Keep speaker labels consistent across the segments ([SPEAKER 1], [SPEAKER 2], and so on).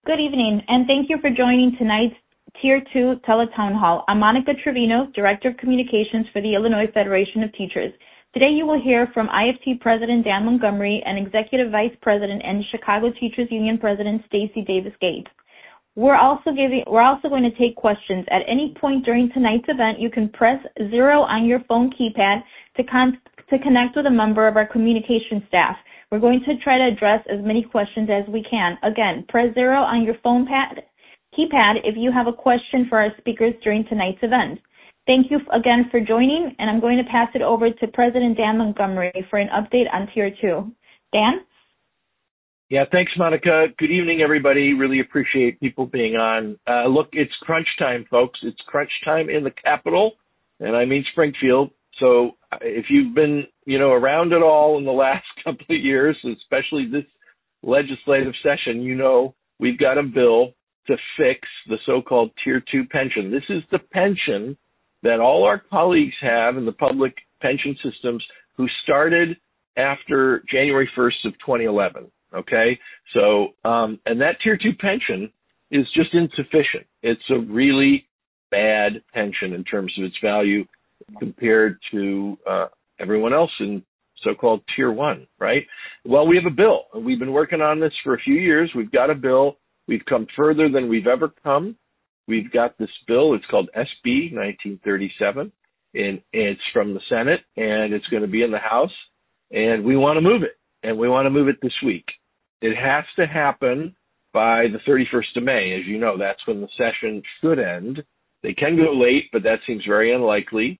[SPEAKER 1] Good evening, and thank you for joining tonight's Tier 2 Teletown Hall. I'm Monica Trevino, Director of Communications for the Illinois Federation of Teachers. Today you will hear from IFT President Dan Montgomery and Executive Vice President and Chicago Teachers Union President Stacey Davis Gates. We're also going to take questions. At any point during tonight's event, you can press 0 on your phone keypad to connect with a member of our communication staff. We're going to try to address as many questions as we can. Again, press 0 on your phone keypad if you have a question for our speakers during tonight's event. Thank you again for joining, and I'm going to pass it over to President Dan Montgomery for an update on Tier 2. Dan?
[SPEAKER 2] Yeah, thanks, Monica. Good evening, everybody. Really appreciate people being on. Look, it's crunch time, folks. It's crunch time in the Capitol, and I mean Springfield. So if you've been, around at all in the last couple of years, especially this legislative session, we've got a bill to fix the so-called Tier 2 pension. This is the pension that all our colleagues have in the public pension systems who started after January 1st of 2011. Okay, so and that Tier 2 pension is just insufficient. It's a really bad pension in terms of its value compared to everyone else in so-called Tier 1, right? Well, we have a bill. We've been working on this for a few years. We've got a bill. We've come further than we've ever come. We've got this bill. It's called SB 1937, and it's from the Senate, and it's going to be in the House, and we want to move it, and we want to move it this week. It has to happen by the 31st of May. As you know, that's when the session should end. They can go late, but that seems very unlikely.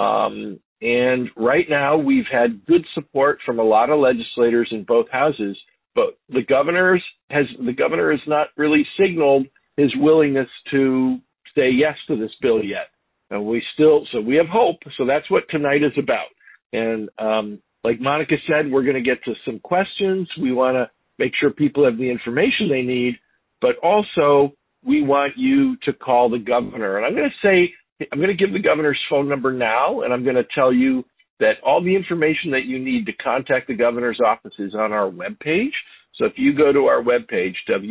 [SPEAKER 2] And right now we've had good support from a lot of legislators in both houses, but the governor has not really signaled his willingness to say yes to this bill yet. And so we have hope. So that's what tonight is about. And, like Monica said, we're going to get to some questions. We want to make sure people have the information they need, but also we want you to call the governor. And I'm going to give the governor's phone number now, and I'm going to tell you that all the information that you need to contact the governor's office is on our webpage. So if you go to our webpage,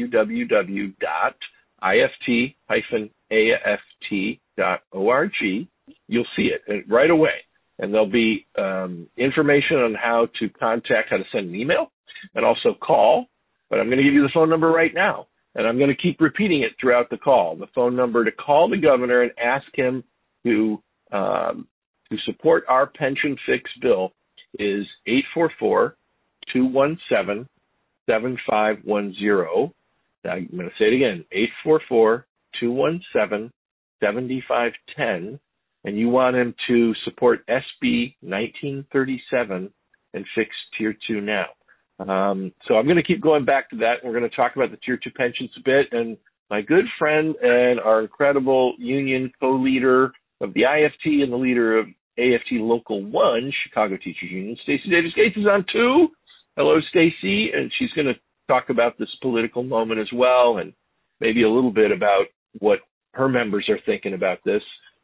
[SPEAKER 2] www.ift-aft.org, you'll see it right away. And there'll be information on how to send an email and also call. But I'm going to give you the phone number right now. And I'm going to keep repeating it throughout the call. The phone number to call the governor and ask him to support our pension fix bill is 844-217-7510. Now, I'm going to say it again, 844-217-7510. And you want him to support SB 1937 and fix Tier 2 now. So I'm going to keep going back to that. We're going to talk about the Tier 2 pensions a bit. And my good friend and our incredible union co-leader of the IFT and the leader of AFT Local 1, Chicago Teachers Union, Stacey Davis Gates, is on too. Hello, Stacey. And she's going to talk about this political moment as well, and maybe a little bit about what her members are thinking about this.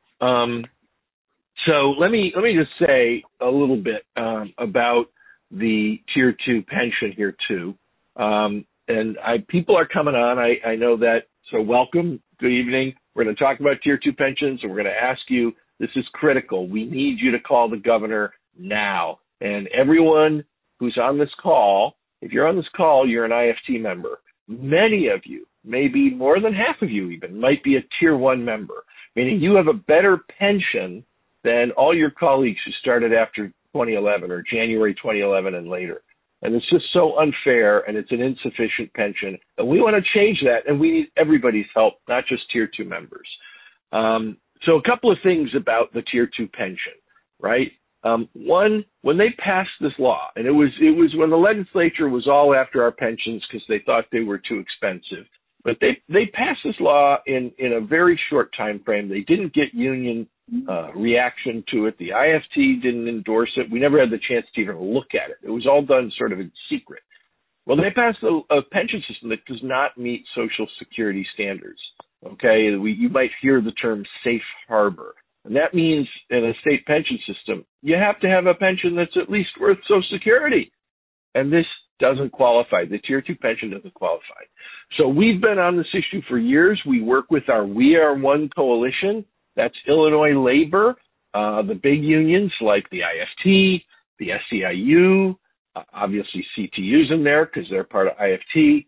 [SPEAKER 2] So let me just say a little bit about the Tier 2 pension here too. And people are coming on. I know that. So welcome. Good evening. We're going to talk about Tier 2 pensions, and we're going to ask you, this is critical. We need you to call the governor now. And everyone who's on this call, if you're on this call, you're an IFT member. Many of you, maybe more than half of you even, might be a Tier 1 member, meaning you have a better pension than all your colleagues who started after 2011 or January 2011 and later. And it's just so unfair, and it's an insufficient pension. And we want to change that, and we need everybody's help, not just Tier 2 members. So a couple of things about the Tier 2 pension, right? One, when they passed this law, and it was when the legislature was all after our pensions because they thought they were too expensive. But they passed this law in a very short time frame. They didn't get union reaction to it. The IFT didn't endorse it. We never had the chance to even look at it. It was all done sort of in secret. Well, they passed a pension system that does not meet Social Security standards. Okay, you might hear the term safe harbor. And that means in a state pension system, you have to have a pension that's at least worth Social Security. And this doesn't qualify. The Tier 2 pension doesn't qualify. So we've been on this issue for years. We work with our We Are One coalition. That's Illinois Labor, the big unions like the IFT, the SEIU, obviously CTU's in there because they're part of IFT,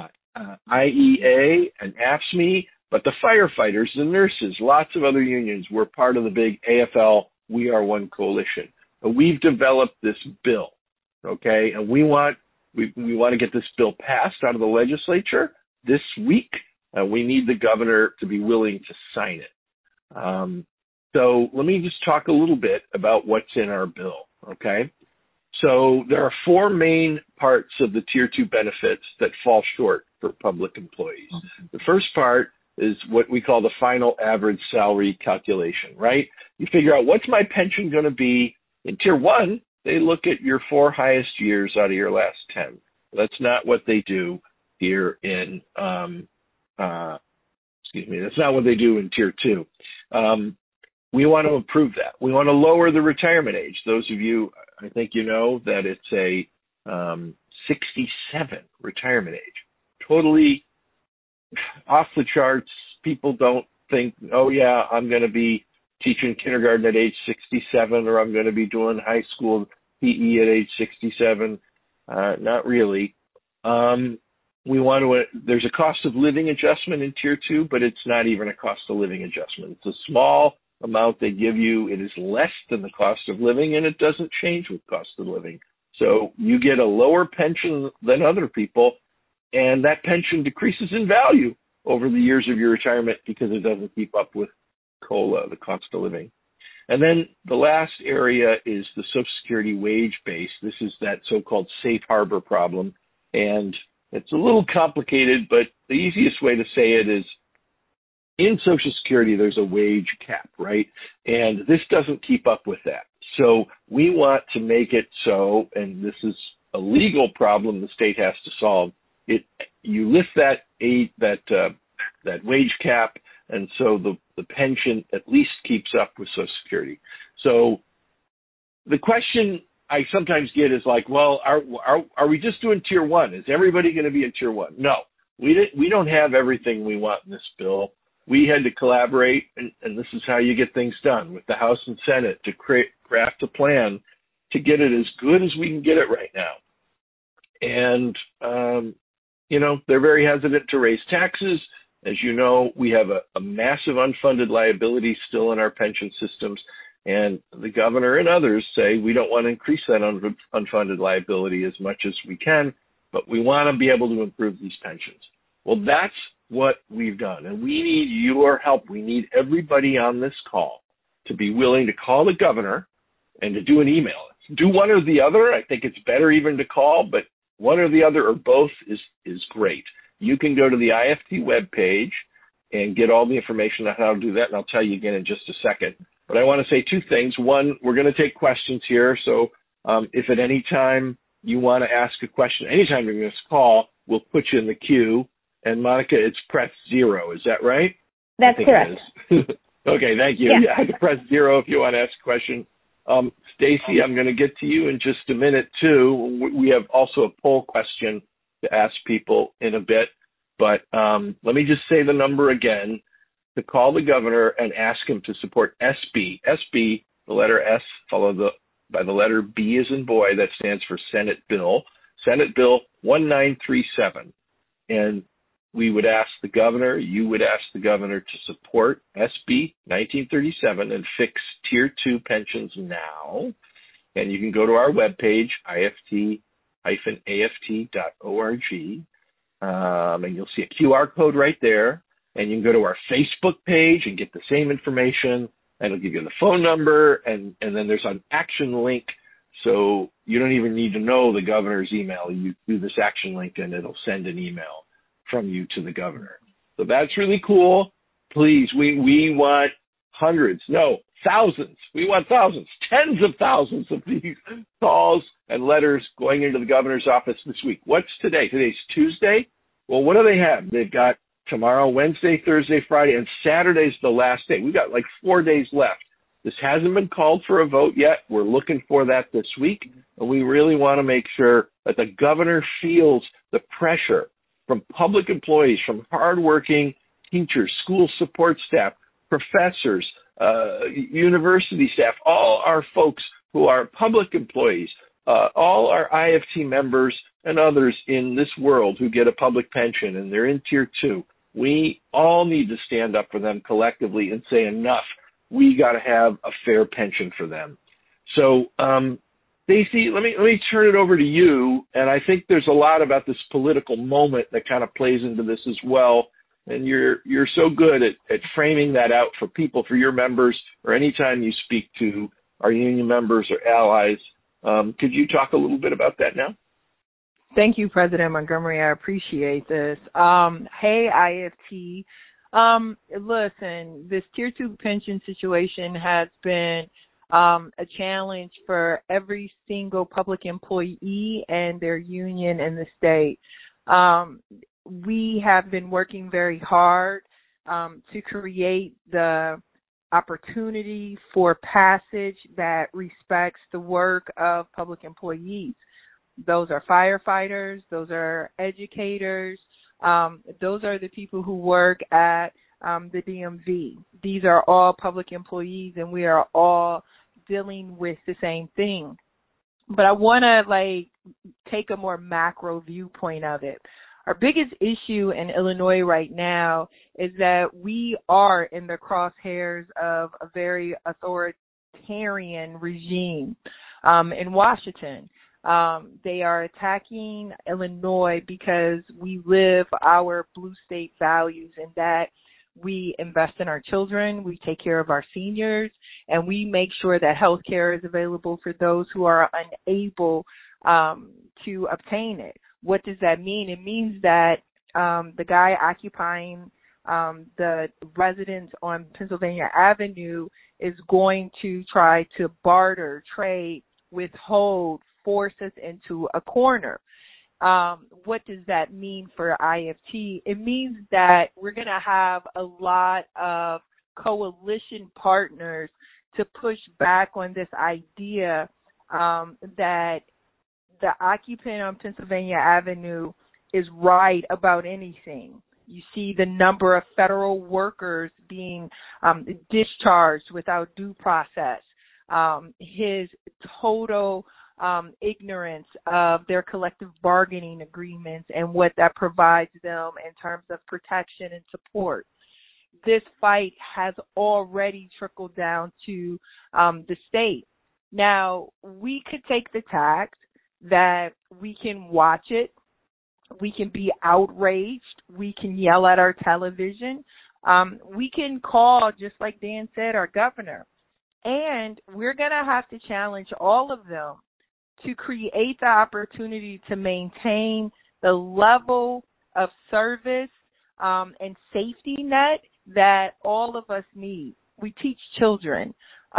[SPEAKER 2] IEA and AFSCME, but the firefighters, the nurses, lots of other unions were part of the big AFL We Are One coalition. And we've developed this bill, okay? And we want to get this bill passed out of the legislature this week, and we need the governor to be willing to sign it. So let me just talk a little bit about what's in our bill, okay? So there are four main parts of the Tier 2 benefits that fall short for public employees. The first part is what we call the final average salary calculation, right? You figure out what's my pension going to be. In Tier 1, they look at your 4 highest years out of your last 10. That's not what they do here in, that's not what they do in Tier 2. We want to improve that. We want to lower the retirement age. Those of you, I think you know that it's a 67 retirement age. Totally off the charts. People don't think, oh yeah, I'm going to be teaching kindergarten at age 67 or I'm going to be doing high school PE at age 67. Not really. There's a cost of living adjustment in Tier 2, but it's not even a cost of living adjustment. It's a small amount they give you. It is less than the cost of living, and it doesn't change with cost of living. So you get a lower pension than other people, and that pension decreases in value over the years of your retirement because it doesn't keep up with COLA, the cost of living. And then the last area is the Social Security wage base. This is that so-called safe harbor problem, and it's a little complicated, but the easiest way to say it is in Social Security, there's a wage cap, right? And this doesn't keep up with that. So we want to make it so, and this is a legal problem the state has to solve. You lift that wage cap, and so the pension at least keeps up with Social Security. So the question I sometimes get is like, well, are we just doing Tier 1? Is everybody going to be in Tier 1? No, we don't have everything we want in this bill. We had to collaborate, and this is how you get things done, with the House and Senate to craft a plan to get it as good as we can get it right now. And, they're very hesitant to raise taxes. As you know, we have a massive unfunded liability still in our pension systems, and the governor and others say we don't want to increase that unfunded liability as much as we can, but we want to be able to improve these pensions. Well, that's what we've done, and we need your help. We need everybody on this call to be willing to call the governor and to do an email. Do one or the other. I think it's better even to call, but one or the other or both is great. You can go to the IFT webpage and get all the information on how to do that, and I'll tell you again in just a second. But I want to say two things. One, we're going to take questions here, so if at any time you want to ask a question, anytime you're going to call, we'll put you in the queue. And Monica, it's press 0. Is that right?
[SPEAKER 1] That's correct.
[SPEAKER 2] Okay, thank you. Yeah, I have to press 0 if you want to ask a question. Stacy, I'm going to get to you in just a minute, too. We have also a poll question to ask people in a bit. But let me just say the number again, to call the governor and ask him to support SB. SB, the letter S followed by the letter B as in boy. That stands for Senate Bill 1937. And we would ask the governor, you would ask the governor to support SB 1937 and fix Tier 2 pensions now. And you can go to our webpage, ift-aft.org, and you'll see a QR code right there. And you can go to our Facebook page and get the same information, and it'll give you the phone number, and then there's an action link. So you don't even need to know the governor's email. You do this action link, and it'll send an email from you to the governor. So that's really cool. Please, we want thousands. We want thousands, tens of thousands of these calls and letters going into the governor's office this week. What's today? Today's Tuesday. Well, what do they have? They've got tomorrow, Wednesday, Thursday, Friday, and Saturday's the last day. We've got like 4 days left. This hasn't been called for a vote yet. We're looking for that this week. And we really want to make sure that the governor feels the pressure from public employees, from hardworking teachers, school support staff, professors, university staff, all our folks who are public employees, all our IFT members and others in this world who get a public pension and they're in Tier 2. We all need to stand up for them collectively and say enough. We got to have a fair pension for them. So, Stacey, let me turn it over to you. And I think there's a lot about this political moment that kind of plays into this as well. And you're so good at framing that out for people, for your members, or anytime you speak to our union members or allies. Could you talk a little bit about that now?
[SPEAKER 3] Thank you, President Montgomery. I appreciate this. Hey, IFT. Listen, this Tier 2 pension situation has been a challenge for every single public employee and their union in the state. We have been working very hard to create the opportunity for passage that respects the work of public employees. Those are firefighters, those are educators, those are the people who work at the DMV. These are all public employees, and we are all dealing with the same thing. But I want to take a more macro viewpoint of it. Our biggest issue in Illinois right now is that we are in the crosshairs of a very authoritarian regime in Washington. They are attacking Illinois because we live our blue state values in that we invest in our children, we take care of our seniors, and we make sure that health care is available for those who are unable to obtain it. What does that mean? It means that the guy occupying the residence on Pennsylvania Avenue is going to try to barter, trade, withhold, force us into a corner. What does that mean for IFT? It means that we're going to have a lot of coalition partners to push back on this idea that the occupant on Pennsylvania Avenue is right about anything. You see the number of federal workers being discharged without due process, his total ignorance of their collective bargaining agreements and what that provides them in terms of protection and support. This fight has already trickled down to the state. Now, we could take the tact that we can watch it, we can be outraged, we can yell at our television, we can call, just like Dan said, our governor, and we're going to have to challenge all of them to create the opportunity to maintain the level of service and safety net that all of us need. We teach children.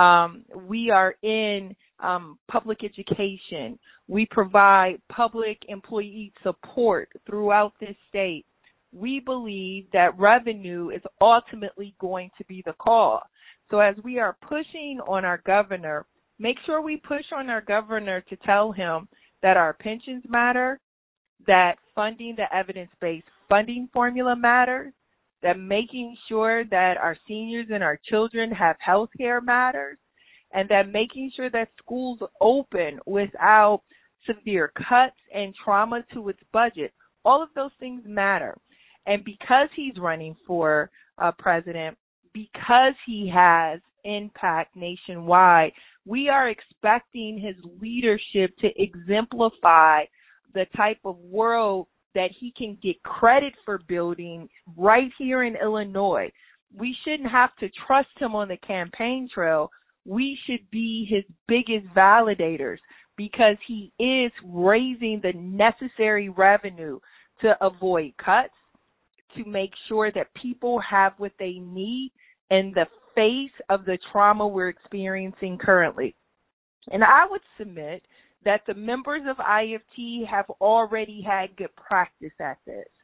[SPEAKER 3] We are in public education. We provide public employee support throughout this state. We believe that revenue is ultimately going to be the call. So as we are pushing on our governor, make sure we push on our governor to tell him that our pensions matter, that funding the evidence-based funding formula matters, that making sure that our seniors and our children have health care matters, and that making sure that schools open without severe cuts and trauma to its budget. All of those things matter. And because he's running for president, because he has impact nationwide, we are expecting his leadership to exemplify the type of world that he can get credit for building right here in Illinois. We shouldn't have to trust him on the campaign trail. We should be his biggest validators because he is raising the necessary revenue to avoid cuts, to make sure that people have what they need in the face of the trauma we're experiencing currently. And I would submit that the members of IFT have already had good practice at this.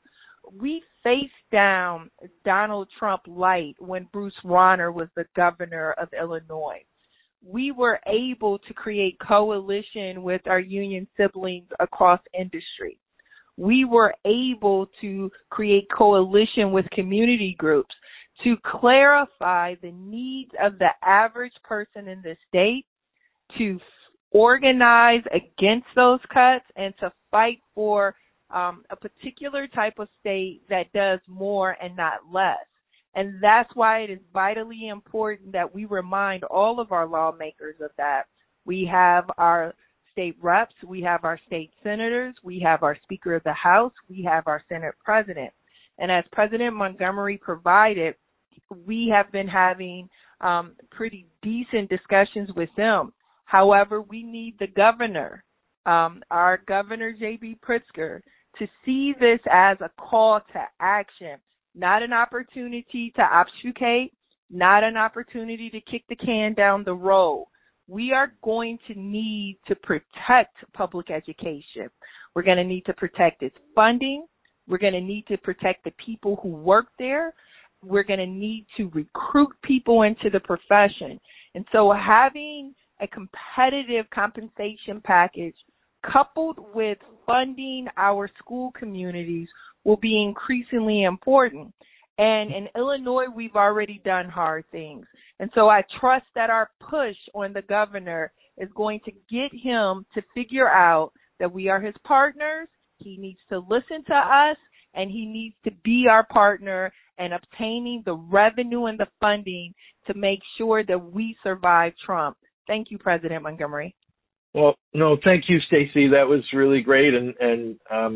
[SPEAKER 3] we faced down Donald Trump light when Bruce Rauner was the governor of Illinois. We were able to create coalition with our union siblings across industry. We were able to create coalition with community groups to clarify the needs of the average person in the state, to organize against those cuts, and to fight for a particular type of state that does more and not less. And that's why it is vitally important that we remind all of our lawmakers of that. We have our state reps, we have our state senators, we have our Speaker of the House, we have our Senate President. And as President Montgomery provided, we have been having pretty decent discussions with them. However, we need the governor, our Governor J.B. Pritzker, to see this as a call to action, not an opportunity to obfuscate, not an opportunity to kick the can down the road. We are going to need to protect public education. We're going to need to protect its funding. We're going to need to protect the people who work there. We're going to need to recruit people into the profession. And so having a competitive compensation package coupled with funding our school communities will be increasingly important. And in Illinois, we've already done hard things. And so I trust that our push on the governor is going to get him to figure out that we are his partners. He needs to listen to us, and he needs to be our partner in obtaining the revenue and the funding to make sure that we survive Trump. Thank you, President Montgomery.
[SPEAKER 2] Well, no, thank you, Stacey. That was really great, and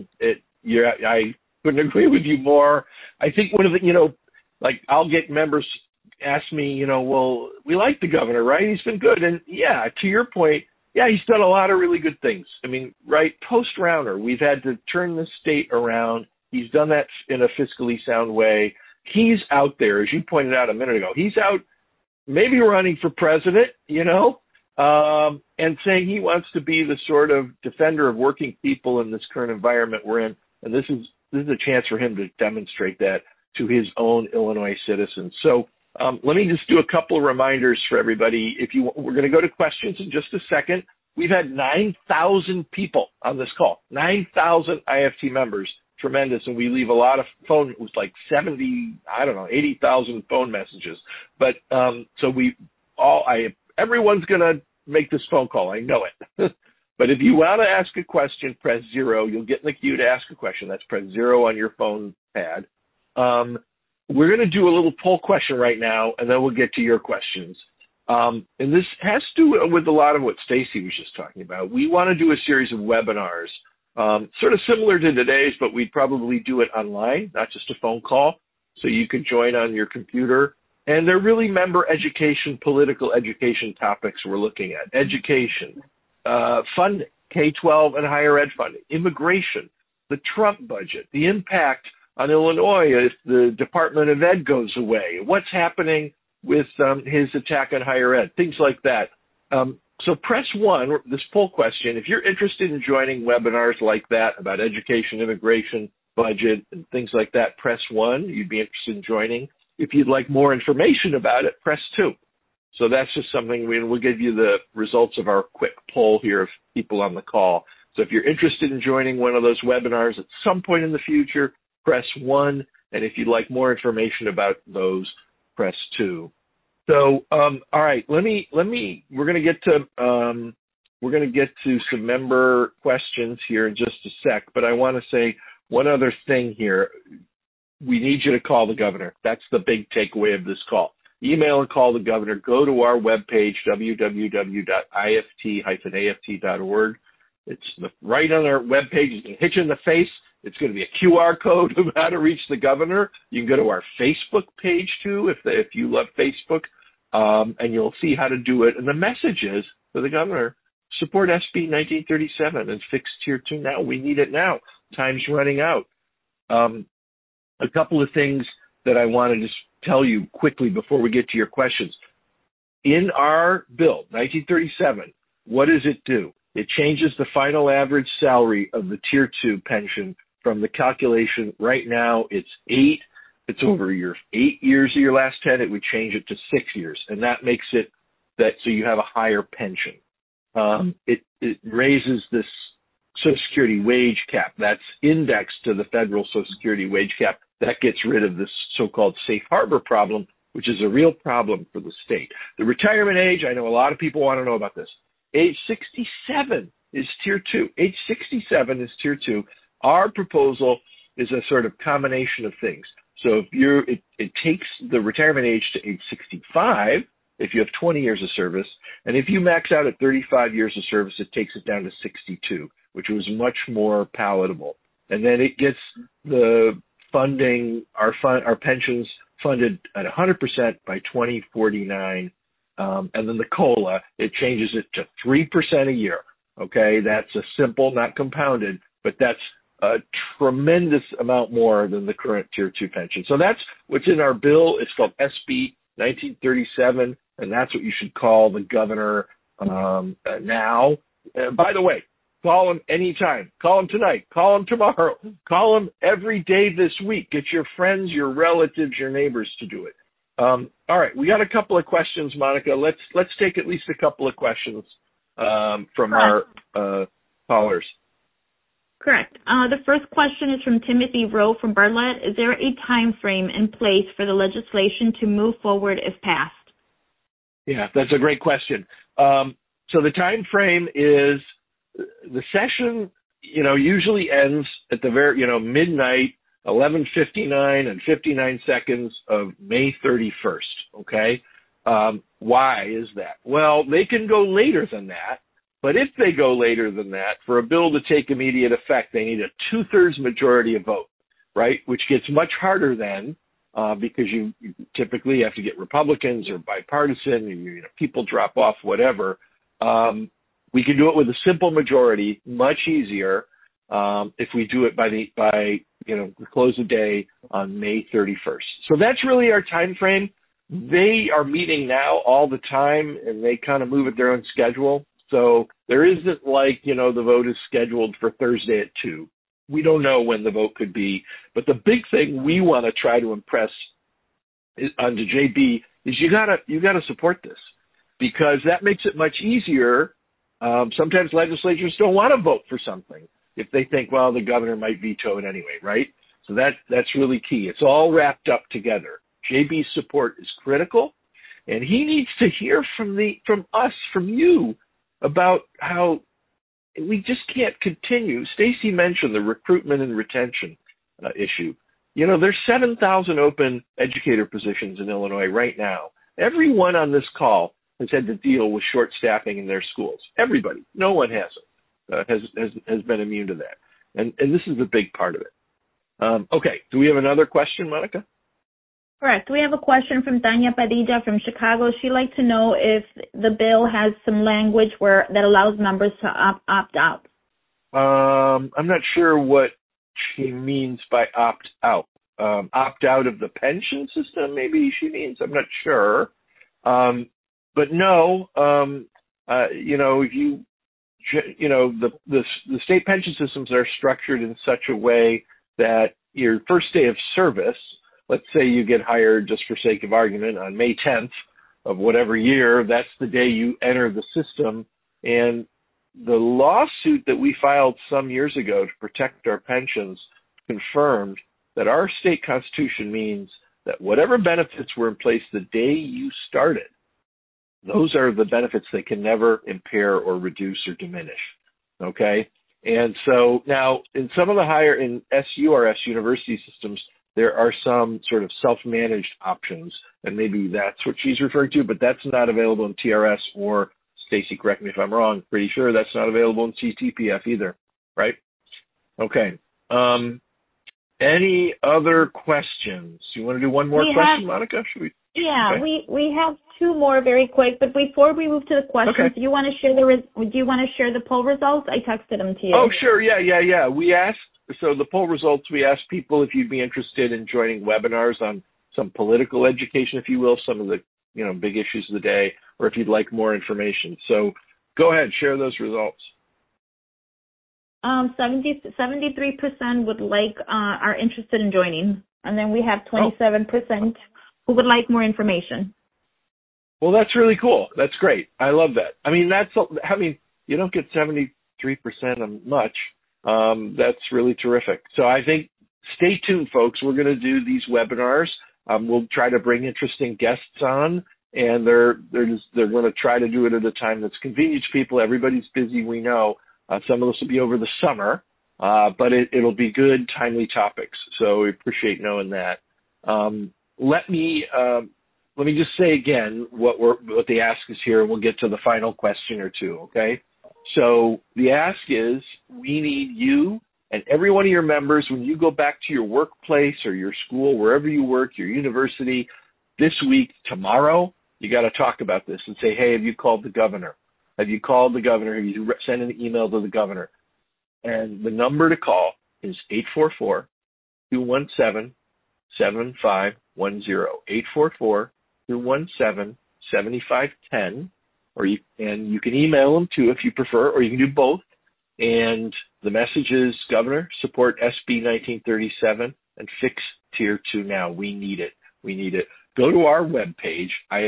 [SPEAKER 2] I couldn't agree with you more. I think one of the, I'll get members ask me, well, we like the governor, right? He's been good, and yeah, to your point, yeah, he's done a lot of really good things. I mean, right, post-Rauner, we've had to turn the state around. He's done that in a fiscally sound way. He's out there, as you pointed out a minute ago. He's out maybe running for president, and saying he wants to be the sort of defender of working people in this current environment we're in. And this is a chance for him to demonstrate that to his own Illinois citizens. So let me just do a couple of reminders for everybody. We're going to go to questions in just a second. We've had 9,000 people on this call, 9,000 IFT members. Tremendous. And we leave a lot of it was like 80,000 phone messages. But everyone's going to make this phone call. I know it. But if you want to ask a question, press 0. You'll get in the queue to ask a question. That's press 0 on your phone pad. We're going to do a little poll question right now, and then we'll get to your questions. And this has to do with a lot of what Stacey was just talking about. We want to do a series of webinars, sort of similar to today's, but we'd probably do it online, not just a phone call, so you could join on your computer. And they're really member education, political education topics we're looking at. Education, funding, K-12 and higher ed funding, immigration, the Trump budget, the impact on Illinois if the Department of Ed goes away, what's happening with his attack on higher ed, things like that. So press 1, this poll question. If you're interested in joining webinars like that about education, immigration, budget, and things like that, press 1. You'd be interested in joining. If you'd like more information about it, press 2. So that's just something we'll give you the results of our quick poll here of people on the call. So if you're interested in joining one of those webinars at some point in the future, press 1. And if you'd like more information about those, press 2. So, all right, we're going to get to some member questions here in just a sec, but I want to say one other thing here. We need you to call the governor. That's the big takeaway of this call. Email and call the governor. Go to our webpage, www.ift-aft.org. It's right on our webpage. You can hit you in the face. It's going to be a QR code of how to reach the governor. You can go to our Facebook page, too, if you love Facebook, and you'll see how to do it. And the message is, for the governor, support SB 1937 and fix Tier 2 now. We need it now. Time's running out. A couple of things that I want to just tell you quickly before we get to your questions. In our bill, 1937, what does it do? It changes the final average salary of the Tier 2 pension from the calculation. Right now, it's 8. It's over your 8 years of your last 10. It would change it to 6 years, and that makes it that so you have a higher pension. It raises this Social Security wage cap that's indexed to the federal Social Security wage cap. That gets rid of this so-called safe harbor problem, which is a real problem for the state. The retirement age, I know a lot of people want to know about this. Age 67 is tier 2. Age 67 is tier 2. Our proposal is a sort of combination of things. So if it takes the retirement age to age 65 if you have 20 years of service, and if you max out at 35 years of service, it takes it down to 62, which was much more palatable. And then it gets the funding, our pensions funded at 100% by 2049. And then the COLA, it changes it to 3% a year. Okay, that's a simple, not compounded, but that's a tremendous amount more than the current Tier 2 pension. So that's what's in our bill. It's called SB 1937, and that's what you should call the governor now. By the way, call him anytime. Call him tonight. Call him tomorrow. Call him every day this week. Get your friends, your relatives, your neighbors to do it. All right, we got a couple of questions, Monica. Let's take at least a couple of questions from our callers.
[SPEAKER 1] Correct. The first question is from Timothy Rowe from Bartlett. Is there a time frame in place for the legislation to move forward if passed?
[SPEAKER 2] Yeah, that's a great question. So the time frame is the session, usually ends at the very, midnight, 11:59 and 59 seconds of May 31st. Okay. Why is that? Well, they can go later than that. But if they go later than that, for a bill to take immediate effect, they need a 2/3 majority of vote, right? Which gets much harder then because you typically have to get Republicans or bipartisan, people drop off, whatever. We can do it with a simple majority, much easier if we do it by the close of day on May 31st. So that's really our time frame. They are meeting now all the time, and they kind of move at their own schedule. So there isn't like, the vote is scheduled for Thursday at 2. We don't know when the vote could be. But the big thing we want to try to impress onto JB is you gotta support this, because that makes it much easier. Sometimes legislatures don't want to vote for something if they think, well, the governor might veto it anyway, right? So that's really key. It's all wrapped up together. JB's support is critical, and he needs to hear from us, from you, about how we just can't continue. Stacy mentioned the recruitment and retention issue. There's 7,000 open educator positions in Illinois right now. Everyone on this call has had to deal with short staffing in their schools. Everybody. No one has been immune to that. And this is a big part of it. Okay. Do we have another question, Monica?
[SPEAKER 1] Correct. We have a question from Tanya Padilla from Chicago. She'd like to know if the bill has some language that allows members to opt out.
[SPEAKER 2] I'm not sure what she means by opt out. Opt out of the pension system, maybe she means. I'm not sure. But no, the state pension systems are structured in such a way that your first day of service, let's say you get hired, just for sake of argument, on May 10th of whatever year, that's the day you enter the system. And the lawsuit that we filed some years ago to protect our pensions confirmed that our state constitution means that whatever benefits were in place the day you started, those are the benefits they can never impair or reduce or diminish. Okay? And so now in some of the higher, in SURS university systems, there are some sort of self-managed options, and maybe that's what she's referring to, but that's not available in TRS or, Stacy, correct me if I'm wrong, pretty sure that's not available in CTPF either, right? Okay. Any other questions? You want to do one more question, Monica? Should we?
[SPEAKER 1] Yeah, okay. we have two more very quick, but before we move to the questions,
[SPEAKER 2] okay.
[SPEAKER 1] do you want to share the poll results? I texted them to you.
[SPEAKER 2] Oh, sure. Yeah. We asked. So the poll results, we asked people if you'd be interested in joining webinars on some political education, if you will, some of the big issues of the day, or if you'd like more information. So go ahead, share those results.
[SPEAKER 1] 73% would like, are interested in joining. And then we have 27% who would like more information.
[SPEAKER 2] Well, that's really cool. That's great. I love that. I mean, you don't get 73% of much. That's really terrific. So I think stay tuned, folks. We're going to do these webinars. We'll try to bring interesting guests on, and they're going to try to do it at a time that's convenient to people. Everybody's busy, we know. Some of this will be over the summer, but it'll be good, timely topics. So we appreciate knowing that. Let me just say again what the ask is here, and we'll get to the final question or two. Okay. So the ask is, we need you and every one of your members, when you go back to your workplace or your school, wherever you work, your university, this week, tomorrow, you got to talk about this and say, hey, have you called the governor? Have you called the governor? Have you sent an email to the governor? And the number to call is 844-217-7510, 844-217-7510, and you can email them too if you prefer, or you can do both. And the message is, Governor, support SB 1937 and fix Tier 2 now. We need it. We need it. Go to our webpage,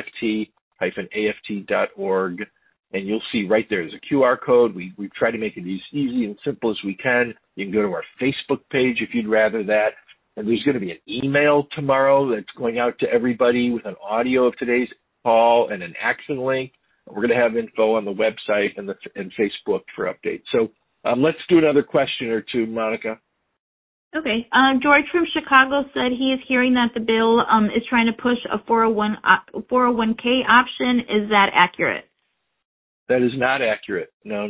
[SPEAKER 2] ift-aft.org, and you'll see right there, there's a QR code. We try to make it as easy and simple as we can. You can go to our Facebook page if you'd rather that. And there's going to be an email tomorrow that's going out to everybody with an audio of today's call and an action link. We're going to have info on the website and Facebook for updates. So let's do another question or two, Monica.
[SPEAKER 1] Okay. George from Chicago said he is hearing that the bill is trying to push a 401k option. Is that accurate?
[SPEAKER 2] That is not accurate. No.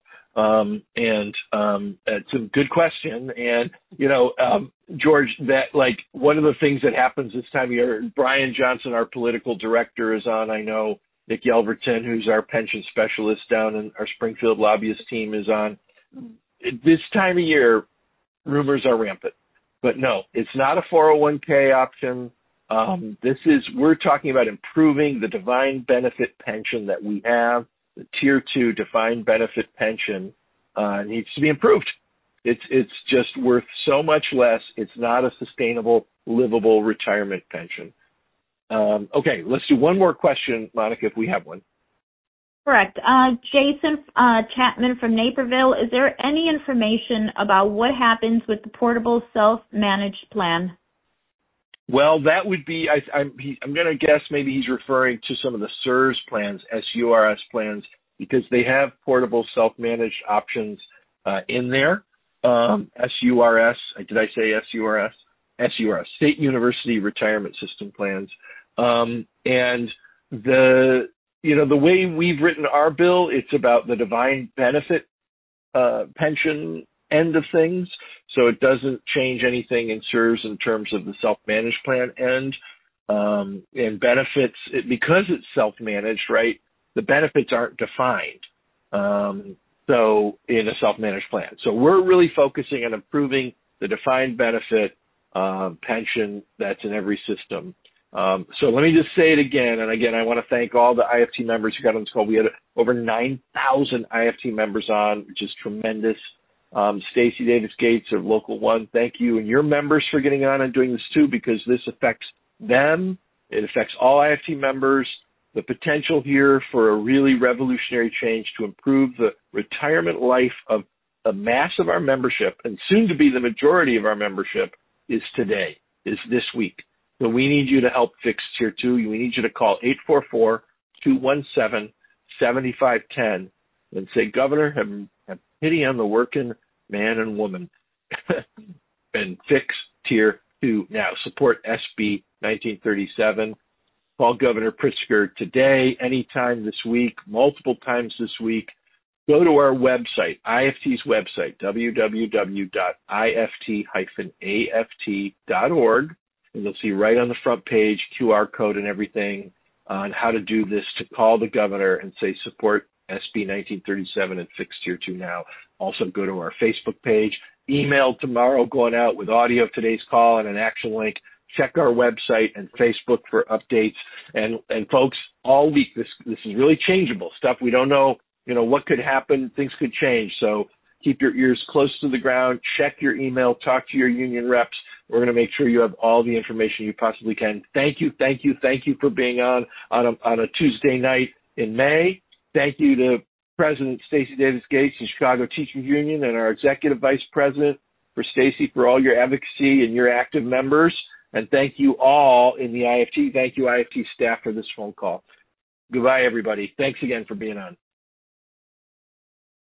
[SPEAKER 2] It's a good question. And, George, that one of the things that happens this time of year, Brian Johnson, our political director, is on. I know Nick Yelverton, who's our pension specialist down in our Springfield lobbyist team, is on. This time of year, rumors are rampant. But no, it's not a 401k option. We're talking about improving the defined benefit pension that we have. The Tier 2 defined benefit pension needs to be improved. It's just worth so much less. It's not a sustainable, livable retirement pension. Okay, let's do one more question, Monica, if we have one.
[SPEAKER 1] Correct. Jason Chapman from Naperville, is there any information about what happens with the portable self-managed plan?
[SPEAKER 2] Well, that would be, I'm going to guess maybe he's referring to some of the SURS plans, SURS plans, because they have portable self-managed options in there. SURS, did I say SURS? SURS, State University Retirement System plans. And the way we've written our bill, it's about the defined benefit pension end of things. So it doesn't change anything in SURS in terms of the self-managed plan end. And benefits, because it's self-managed, right, the benefits aren't defined. So in a self-managed plan. So we're really focusing on improving the defined benefit pension that's in every system. So let me just say it again. And again, I want to thank all the IFT members who got on this call. We had over 9,000 IFT members on, which is tremendous. Stacy Davis Gates of Local 1, thank you. And your members for getting on and doing this too, because this affects them. It affects all IFT members. The potential here for a really revolutionary change to improve the retirement life of the mass of our membership, and soon to be the majority of our membership, is today, is this week. So we need you to help fix Tier 2. We need you to call 844-217-7510 and say, Governor, have pity on the working man and woman and fix Tier 2 now. Support SB 1937. Call Governor Pritzker today, anytime this week, multiple times this week. Go to our website, IFT's website, www.ift-aft.org, and you'll see right on the front page, QR code and everything on how to do this, to call the governor and say support SB 1937 and fix Tier 2 now. Also go to our Facebook page. Email tomorrow going out with audio of today's call and an action link. Check our website and Facebook for updates. And folks, all week, this is really changeable stuff. We don't know, what could happen. Things could change. So Keep your ears close to the ground. Check your email. Talk to your union reps. We're going to make sure you have all the information you possibly can. Thank you for being on a Tuesday night in May. Thank you to President Stacey Davis Gates and Chicago Teachers Union and our Executive Vice President for Stacey for all your advocacy and your active members. And thank you all in the IFT. Thank you, IFT staff, for this phone call. Goodbye, everybody. Thanks again for being on.